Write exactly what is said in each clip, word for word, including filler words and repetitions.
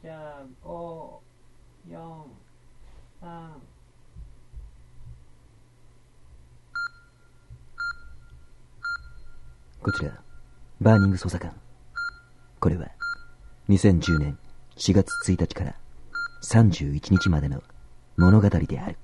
じゃあご、よん、さん。 こちらバーニング捜査官。これはにせんじゅうねんしがつついたちからさんじゅういちにちまでの物語である。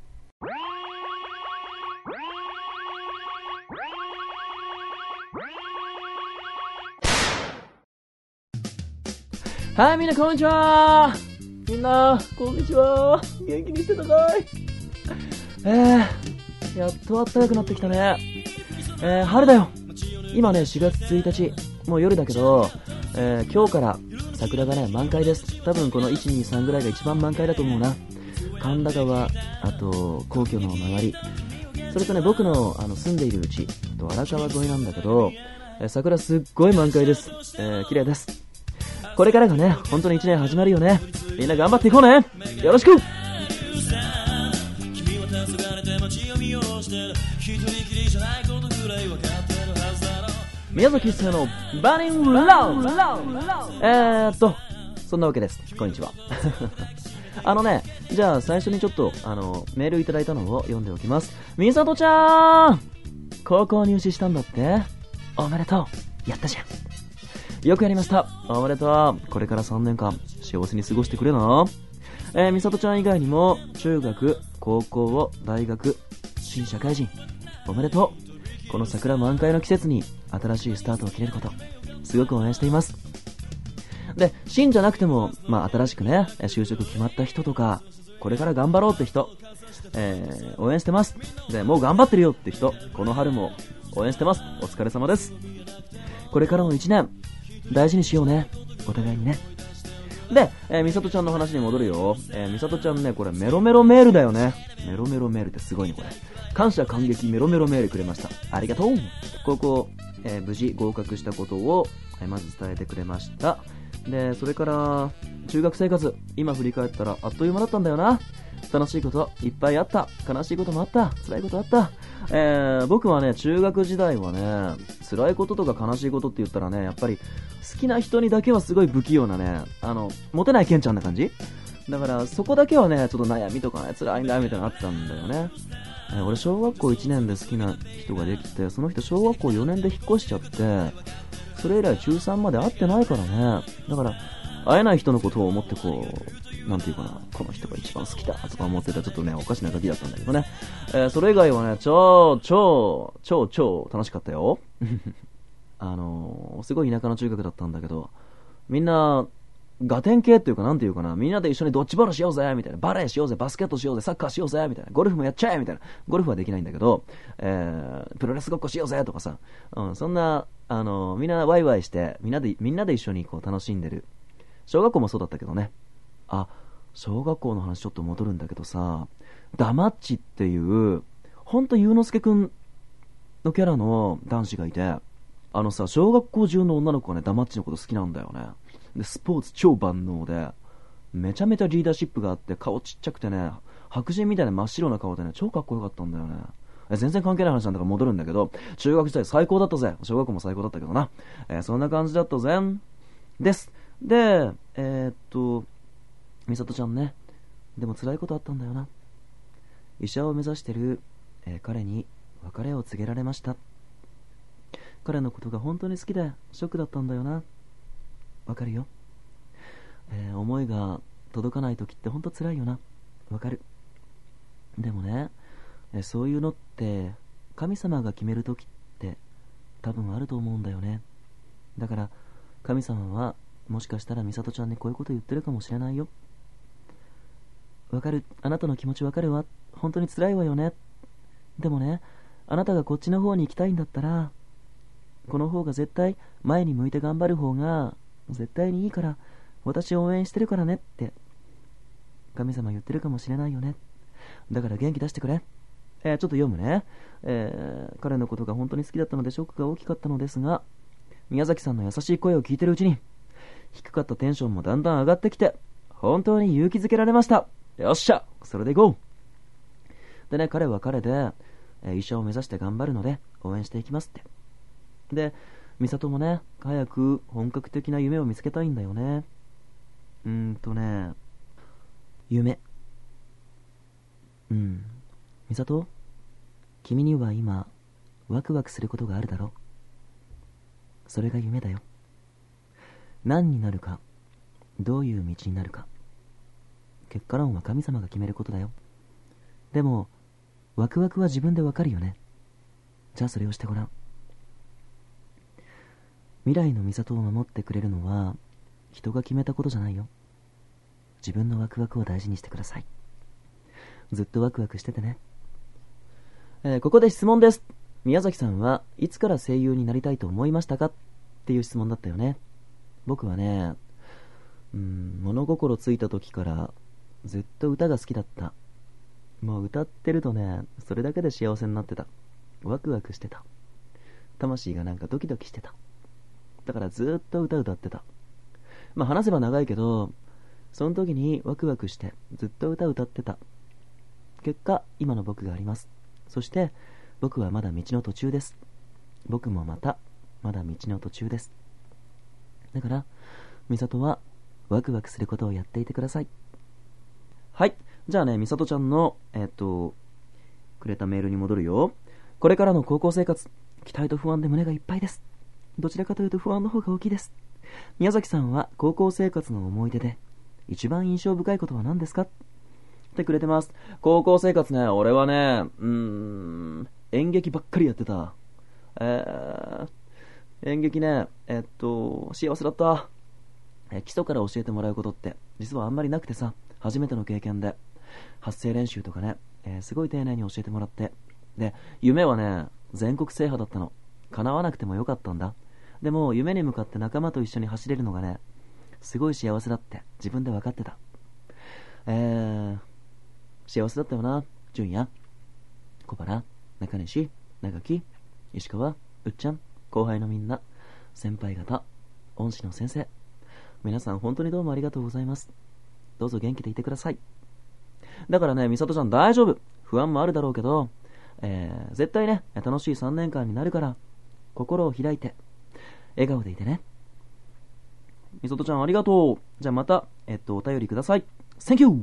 はい、みんなこんにちは。みんなこんにちは。元気にしてたかい？えー、やっと暖かくなってきたね。えー、春だよ。今ねしがつついたち、もう夜だけど、えー、今日から桜がね満開です。多分このいち、に、さんぐらいが一番満開だと思うな。神田川、あと皇居の周り、それとね僕のあの住んでいるうちと荒川沿いなんだけど、えー、桜すっごい満開です。えー、綺麗です。これからがね本当にいちねん始まるよね。みんな頑張っていこうね。よろしく。宮崎一生のバーニングラウンド。えーっとそんなわけです。こんにちは。あのね、じゃあ最初にちょっとあのメールいただいたのを読んでおきます。みさとちゃん、高校入試したんだって。おめでとう。やったじゃん。よくやりました。おめでとう。これからさんねんかん幸せに過ごしてくれな。えー、みさとちゃん以外にも中学、高校、大学、新社会人、おめでとう。この桜満開の季節に新しいスタートを切れることすごく応援しています。で、新じゃなくても、まあ、新しくね就職決まった人とか、これから頑張ろうって人、えー、応援してます。で、もう頑張ってるよって人、この春も応援してます。お疲れ様です。これからのいちねん大事にしようね、お互いにね。で、えー、みさとちゃんの話に戻るよ。えー、みさとちゃんね、これメロメロメールだよね。メロメロメールってすごいね。これ感謝感激メロメロメールくれました。ありがとう。高校、えー、無事合格したことを、えー、まず伝えてくれました。で、それから中学生活、今振り返ったらあっという間だったんだよな。楽しいこといっぱいあった。悲しいこともあった。辛いことあった。えー、僕はね中学時代はね辛いこととか悲しいことって言ったらね、やっぱり好きな人にだけはすごい不器用なね、あのモテないケンちゃんな感じだから、そこだけはねちょっと悩みとかね辛いんだみたいなのあったんだよね。えー、俺小学校いちねんで好きな人ができて、その人小学校よねんで引っ越しちゃって、それ以来中さんまで会ってないからね。だから会えない人のことを思ってこう、なんていうかな、この人が一番好きだとか思ってた、ちょっとねおかしなガキだったんだけどね。えー、それ以外はね超超超超楽しかったよ。あのー、すごい田舎の中学だったんだけど、みんなガテン系っていうか、なんていうかな、みんなで一緒にドッジボールしようぜみたいな、バレーしようぜ、バスケットしようぜ、サッカーしようぜみたいな、ゴルフもやっちゃえみたいな。ゴルフはできないんだけど、えー、プロレスごっこしようぜとかさ、うん、そんなあのー、みんなワイワイしてみんなでみんなで一緒にこう楽しんでる。小学校もそうだったけどね。あ、小学校の話ちょっと戻るんだけどさ、ダマッチっていうほんとゆうのすけくんのキャラの男子がいて、あのさ小学校中の女の子がねダマッチのこと好きなんだよね。でスポーツ超万能でめちゃめちゃリーダーシップがあって、顔ちっちゃくてね白人みたいな真っ白な顔でね超かっこよかったんだよね。全然関係ない話なんだから戻るんだけど、中学時代最高だったぜ。小学校も最高だったけどな、えー、そんな感じだったぜです。で、えー、っとみさとちゃんね、でも辛いことあったんだよな。医者を目指してる、えー、彼に別れを告げられました。彼のことが本当に好きでショックだったんだよな。わかるよ、えー、思いが届かない時って本当辛いよな。わかる。でもね、えー、そういうのって神様が決める時って多分あると思うんだよね。だから神様はもしかしたらみさとちゃんにこういうこと言ってるかもしれないよ。わかる、あなたの気持ちわかるわ、本当に辛いわよね。でもね、あなたがこっちの方に行きたいんだったら、この方が絶対前に向いて頑張る方が絶対にいいから、私を応援してるからねって神様言ってるかもしれないよね。だから元気出してくれ。えー、ちょっと読むね、えー、彼のことが本当に好きだったのでショックが大きかったのですが、宮崎さんの優しい声を聞いてるうちに低かったテンションもだんだん上がってきて、本当に勇気づけられました。よっしゃ、それでいこう。でね、彼は彼で、えー、医者を目指して頑張るので応援していきますって。で、美里もね、早く本格的な夢を見つけたいんだよね。うーんとね、夢。うん。美里、君には今、ワクワクすることがあるだろ。それが夢だよ。何になるか、どういう道になるか。結果論は神様が決めることだよ。でも、ワクワクは自分でわかるよね。じゃあそれをしてごらん。未来の美里を守ってくれるのは、人が決めたことじゃないよ。自分のワクワクを大事にしてください。ずっとワクワクしててね。えー、ここで質問です。宮崎さんはいつから声優になりたいと思いましたかっていう質問だったよね。僕はね、うーん、物心ついた時からずっと歌が好きだった。もう歌ってるとね、それだけで幸せになってた。ワクワクしてた。魂がなんかドキドキしてた。だからずっと歌歌ってた。まあ話せば長いけど、その時にワクワクしてずっと歌歌ってた。結果、今の僕があります。そして僕はまだ道の途中です。僕もまたまだ道の途中です。だから美里はワクワクすることをやっていてください。はい、じゃあね、美里ちゃんのえっとくれたメールに戻るよ。これからの高校生活、期待と不安で胸がいっぱいです。どちらかというと不安の方が大きいです。宮崎さんは高校生活の思い出で一番印象深いことは何ですかってくれてます。高校生活ね、俺はね、うーん、演劇ばっかりやってた。えー、演劇ね、えっと、幸せだった。え、基礎から教えてもらうことって実はあんまりなくてさ、初めての経験で、発声練習とかね、えー、すごい丁寧に教えてもらって、で、夢はね、全国制覇だったの。叶わなくてもよかったんだ。でも、夢に向かって仲間と一緒に走れるのがね、すごい幸せだって自分で分かってた。えー、幸せだったよな。純也、小原、中西、長木、石川、うっちゃん、後輩のみんな、先輩方、恩師の先生、皆さん本当にどうもありがとうございます。どうぞ元気でいてください。だからね、美里ちゃん大丈夫。不安もあるだろうけど、えー、絶対ね、楽しいさんねんかんになるから、心を開いて笑顔でいてね。みそとちゃんありがとう。じゃあまたえっとお便りください。 Thank you。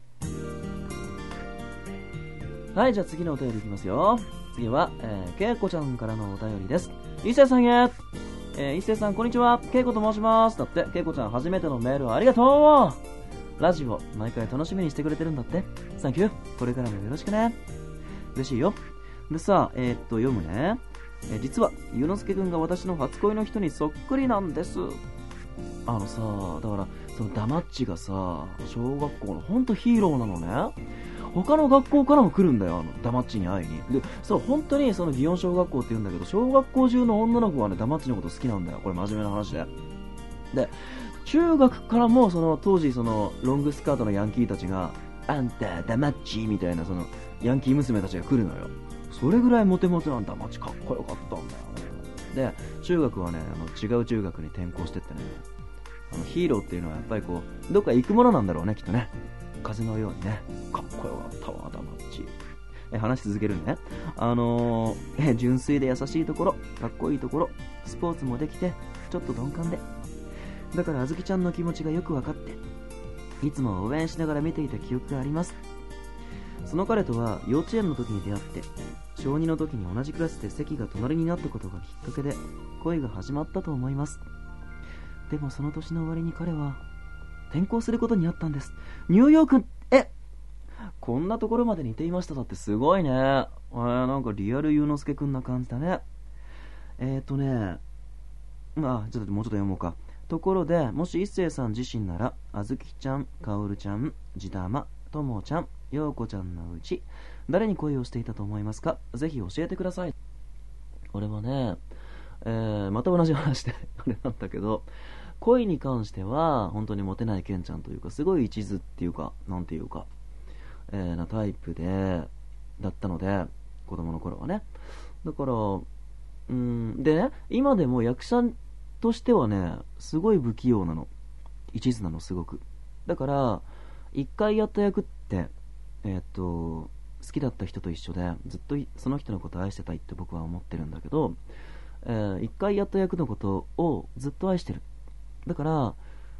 はい、じゃあ次のお便りいきますよ。次は、えー、けいこちゃんからのお便りです。いっせいさんへ、えー、いっせいさんこんにちは、けいこと申します。だって、けいこちゃん初めてのメールありがとう。ラジオ毎回楽しみにしてくれてるんだって。サンキュー。これからもよろしくね。嬉しいよ。でさ、えー、っと読むね。えー、実はゆうのすけくんが私の初恋の人にそっくりなんです。あのさ、だからそのダマッチがさ、小学校のほんとヒーローなのね。他の学校からも来るんだよ、あのダマッチに会いに。で、そう本当にその祇園小学校って言うんだけど、小学校中の女の子はねダマッチのこと好きなんだよ。これ真面目な話で。で、中学からもその当時そのロングスカートのヤンキーたちが、あんたダマッチみたいなそのヤンキー娘たちが来るのよ。それぐらいモテモテなんだ。ダマッチかっこよかったんだよね。で、中学はね、あの違う中学に転校してってね、あのヒーローっていうのはやっぱりこうどっか行くものなんだろうね、きっとね。風のようにね、かっこよかったわダマッチ。え話し続けるね。あのー、え純粋で優しいところ、かっこいいところ、スポーツもできてちょっと鈍感で、だからあずきちゃんの気持ちがよく分かって、いつも応援しながら見ていた記憶があります。その彼とは幼稚園の時に出会って、小にの時に同じクラスで席が隣になったことがきっかけで恋が始まったと思います。でもその年の終わりに彼は転校することになったんです。ニューヨーク、えこんなところまで似ていました。だってすごいね。えー、なんかリアルゆうのすけくんな感じだね。えーとねあちょっともうちょっと読もうか。ところで、もし一星さん自身なら、あずきちゃん、かおるちゃん、じたま、ともちゃん、ようこちゃんのうち誰に恋をしていたと思いますか？ぜひ教えてください。俺はね、えー、また同じ話であれなんだけど、恋に関しては本当にモテないケンちゃんというか、すごい一途っていうか、なんていうか、えー、なタイプでだったので、子供の頃はね。だからうーんでね、今でも役者としてはね、すごい不器用なの。一途なの、すごく。だから一回やった役ってえー、っと好きだった人と一緒で、ずっとその人のことを愛してたいって僕は思ってるんだけど、えー、一回やった役のことをずっと愛してる。だから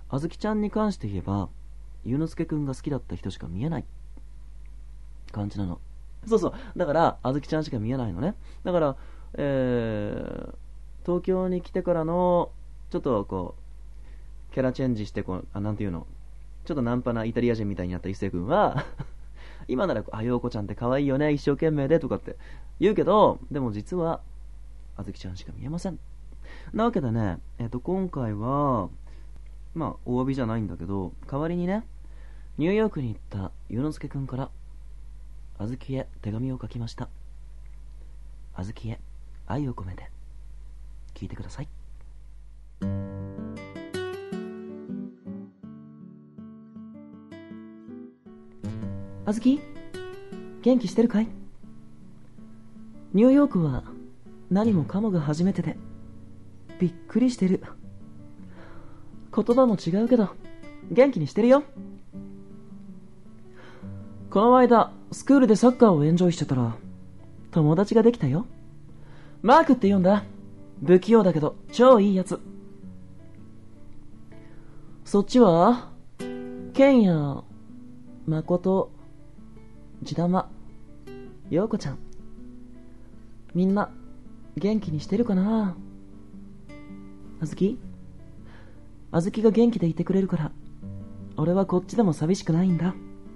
あずきちゃんに関して言えば、ゆうのすけくんが好きだった人しか見えない感じなの。そうそう。だから、あずきちゃんしか見えないのね。だから、えー、東京に来てからの、ちょっとこう、キャラチェンジして、こう、あ、なんていうの、ちょっとナンパなイタリア人みたいになった一星君は、今なら、あ、ようこちゃんって可愛いよね、一生懸命で、とかって言うけど、でも実は、あずきちゃんしか見えません。なわけでね、えっと、今回は、まあ、お詫びじゃないんだけど、代わりにね、ニューヨークに行ったゆうのすけくんから、あずきへ手紙を書きました。あずきへ愛を込めて、聞いてください。あずき、元気してるかい？ニューヨークは何もかもが初めてでびっくりしてる。言葉も違うけど元気にしてるよ。この間スクールでサッカーをエンジョイしてたら友達ができたよ。マークって言うんだ。不器用だけど超いいやつ。そっちはケンや誠、ジダマ、ヨウコちゃん、みんな元気にしてるかな。あずき、あずきが元気でいてくれるから俺はこっちでも寂しくないんだ。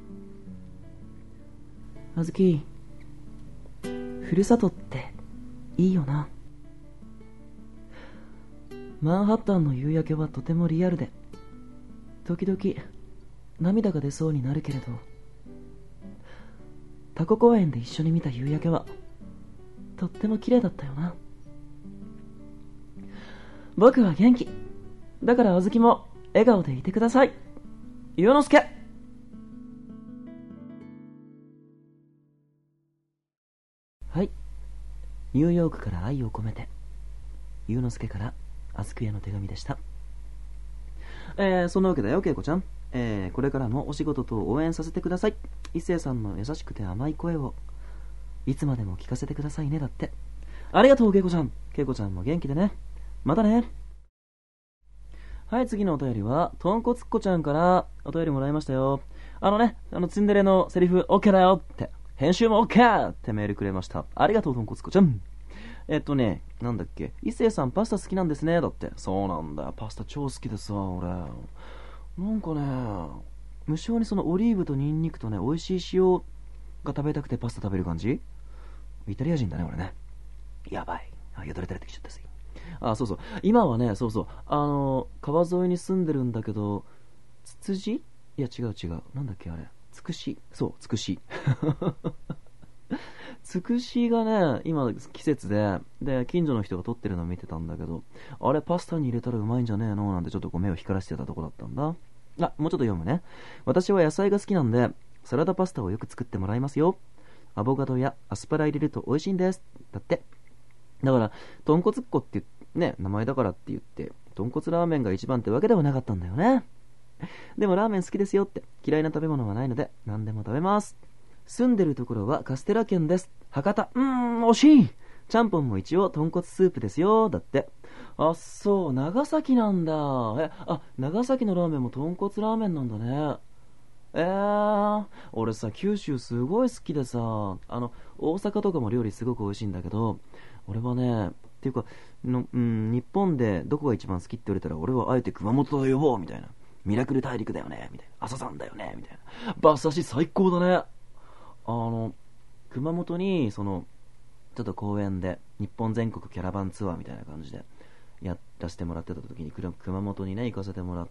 あずき、ふるさとっていいよな。マンハッタンの夕焼けはとてもリアルで時々涙が出そうになるけれど、タコ公園で一緒に見た夕焼けはとっても綺麗だったよな。僕は元気だから、あずきも笑顔でいてください。ゆうのすけ。はい、ニューヨークから愛を込めて、ゆうのすけからあずきへの手紙でした。えー、そんなわけだよ、けいこちゃん。えー、これからもお仕事と応援させてください。一星さんの優しくて甘い声をいつまでも聞かせてくださいね。だって。ありがとう、けいこちゃん。けいこちゃんも元気でね。またね。はい、次のお便りはとんこつっこちゃんからお便りもらいましたよ。あのね、あのツンデレのセリフ OK だよって、編集も OK ってメールくれました。ありがとう、とんこつっこちゃん。えっとね、なんだっけ、一星さんパスタ好きなんですね。だって。そうなんだ、パスタ超好きでさ、俺なんかね、無性にそのオリーブとニンニクとね、美味しい塩が食べたくてパスタ食べる感じ。イタリア人だね、俺ね。やばい。あ、よだれ垂れてきちゃったし。あ、そうそう。今はね、そうそう。あの、川沿いに住んでるんだけど、つつじ？いや、違う違う。なんだっけ、あれ。つくし。そう、つくし。つくしがね、今季節で、で、近所の人が撮ってるのを見てたんだけど、あれパスタに入れたらうまいんじゃねえのなんてちょっとこう目を光らせてたとこだったんだ。あ、もうちょっと読むね。私は野菜が好きなんで、サラダパスタをよく作ってもらいますよ。アボカドやアスパラ入れると美味しいんです。だって。だから、とんこつっこってね、名前だからって言って、とんこつラーメンが一番ってわけではなかったんだよね。でもラーメン好きですよって、嫌いな食べ物はないので、何でも食べます。住んでるところはカステラ県です。博多。うーん、惜しい。ちゃんぽんも一応豚骨スープですよ。だって。あ、そう、長崎なんだ。え、あ、長崎のラーメンも豚骨ラーメンなんだね。えー、俺さ、九州すごい好きでさ、あの、大阪とかも料理すごく美味しいんだけど、俺はね、っていうかの、うん、日本でどこが一番好きって言われたら、俺はあえて熊本と呼ぼうみたいな。ミラクル大陸だよねみたいな。阿蘇山だよねみたいな。馬刺し最高だね。あの熊本にそのちょっと公園で日本全国キャラバンツアーみたいな感じでやらせてもらってた時に、熊本にね行かせてもらって、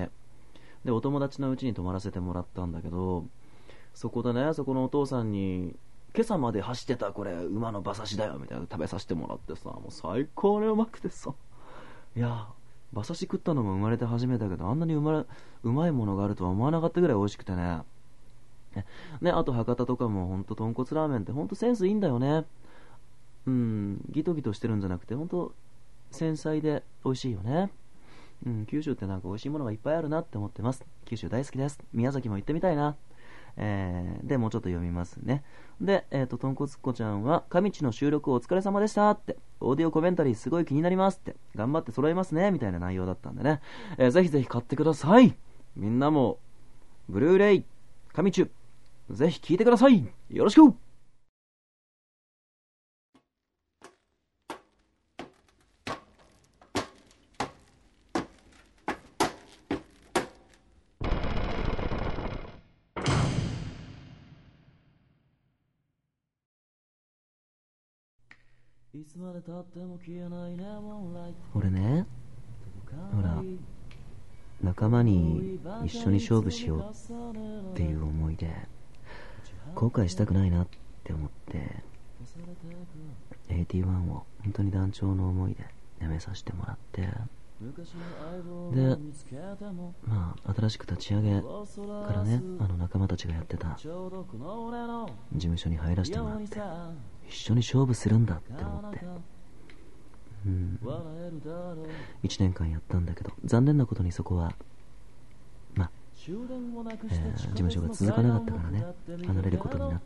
でお友達のうちに泊まらせてもらったんだけど、そこでね、そこのお父さんに今朝まで走ってたこれ馬の馬刺しだよみたいな食べさせてもらってさ、もう最高にうまくてさ、いや馬刺し食ったのも生まれて初めてだけど、あんなにうまうまいものがあるとは思わなかったぐらい美味しくてね。ね、あと博多とかもほんと豚骨ラーメンってほんとセンスいいんだよね。うん、ギトギトしてるんじゃなくてほんと繊細で美味しいよね。うん、九州ってなんか美味しいものがいっぱいあるなって思ってます。九州大好きです。宮崎も行ってみたいな。えー、でもうちょっと読みますね。で、えっと豚骨っこちゃんは上地の収録お疲れ様でしたって、 オーディオコメンタリーすごい気になりますって、頑張って揃えますねみたいな内容だったんでね、えー、ぜひぜひ買ってください。みんなもブルーレイ神中ぜひ聞いてください。よろしく。 俺ね、ほら、仲間に一緒に勝負しようっていう思いで後悔したくないなって思って エイティワン を本当に団長の思いで辞めさせてもらって、で、まあ新しく立ち上げからね、あの仲間たちがやってた事務所に入らせてもらって一緒に勝負するんだって思って、うん、いちねんかんやったんだけど、残念なことにそこはまあ、えー、事務所が続かなかったからね、離れることになって、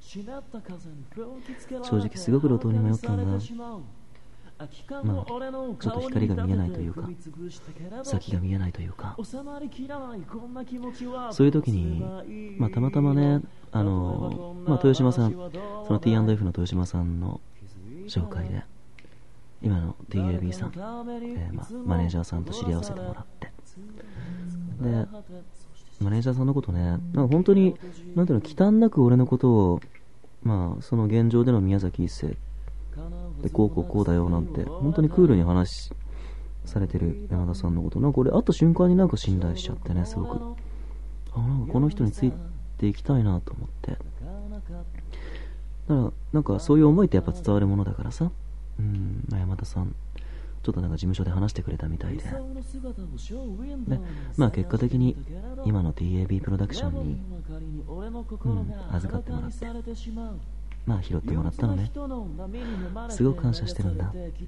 正直すごく路頭に迷ったんだ。まあちょっと光が見えないというか、先が見えないというか、そういう時に、まあ、たまたまね、あのまあ、豊島さん、その ティーアンドエフ の豊島さんの紹介で今の ティーエービー さん、えーまあ、マネージャーさんと知り合わせてもらって、でマネージャーさんのことね、なんか本当になんていうの、忌憚なく俺のことを、まあ、その現状での宮崎一生でこうこうこうだよなんて本当にクールに話されてる山田さんのこと、なんか俺会った瞬間になんか信頼しちゃってね、すごく、あ、なんかこの人についていきたいなと思って、だからなんかそういう思いってやっぱ伝わるものだからさ、うん、山田さんちょっとなんか事務所で話してくれたみたいで、で、まあ結果的に今の ティーエービー プロダクションに、うん、預かってもらって、まあ拾ってもらったのね。すごく感謝してるんだ。うん、え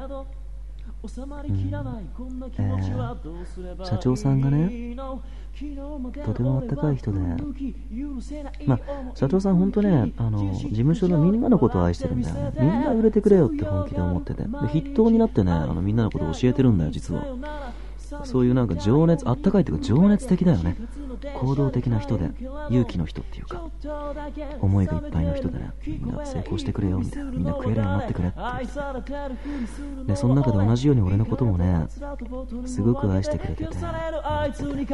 ー、社長さんがね、とてもあったかい人で、まあ社長さん本当ね、あの事務所のみんなのことを愛してるんだよね。みんな売れてくれよって本気で思ってて、で筆頭になってね、あのみんなのことを教えてるんだよ実は。そういうなんか情熱、あったかいっていうか情熱的だよね。行動的な人で、勇気の人っていうか、思いがいっぱいの人でね、みんな成功してくれよみたいな、みんな食えるようになってくれって言って、でその中で同じように俺のこともね、すごく愛してくれてて、ててえー、ティ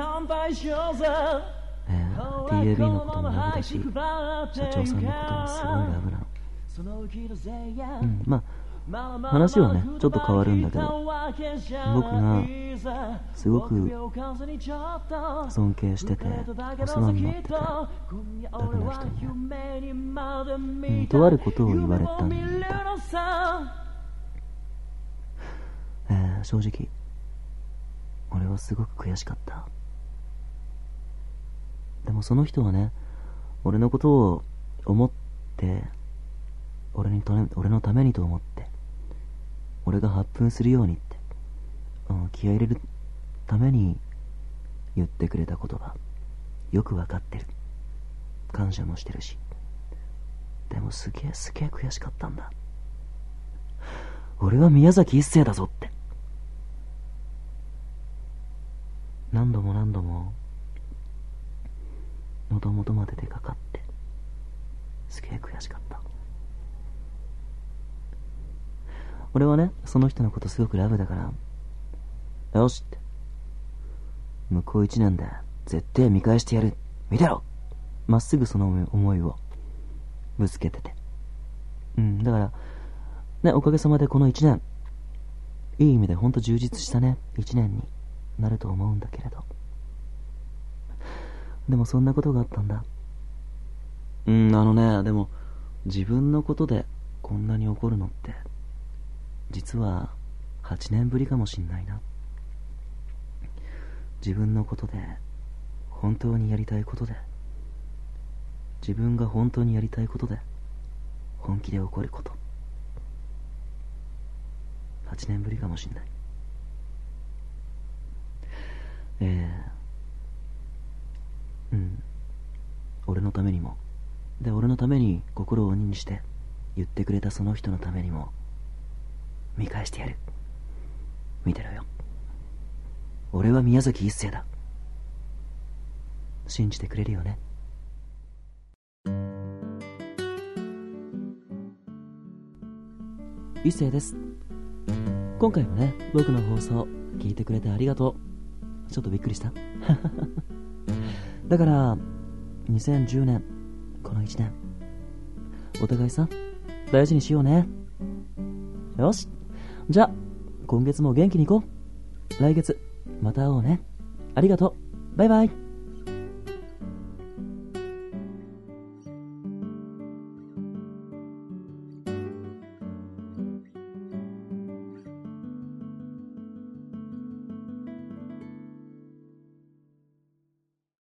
ーエービー のこともラブだし、社長さんのこともすごいラブなの。うん、まあ話はねちょっと変わるんだけど、僕がすごく尊敬しててお世話になってたラブな人に、うん、とあることを言われたんだ。えー、正直俺はすごく悔しかった。でもその人はね、俺のことを思って俺にと俺のためにと思って俺が発奮するようにって、うん、気合い入れるために言ってくれた言葉、よくわかってる、感謝もしてるし、でもすげえすげえ悔しかったんだ。俺は宮崎一生だぞって。何度も何度も喉元まで出かかってすげえ悔しかった。俺はね、その人のことすごくラブだから、よしって、向こう一年で絶対見返してやる、見てろ、まっすぐその思いをぶつけてて、うん、だからね、おかげさまでこの一年、いい意味でほんと充実したね一年になると思うんだけれど、でもそんなことがあったんだ。うん、あのね、でも自分のことでこんなに怒るのって実ははちねんぶりかもしんないな。自分のことで本当にやりたいことで、自分が本当にやりたいことで本気で怒ること、はちねんぶりかもしんない。えー、うん俺のためにもで、俺のために心を鬼にして言ってくれたその人のためにも見返してやる。見てろよ。俺は宮崎一生だ。信じてくれるよね。一生です。今回もね、僕の放送聞いてくれてありがとう。ちょっとびっくりしただからにせんじゅうねん、このいちねんお互いさ大事にしようね。よし、じゃあ今月も元気にいこう。来月また会おうね。ありがとう。バイバイ。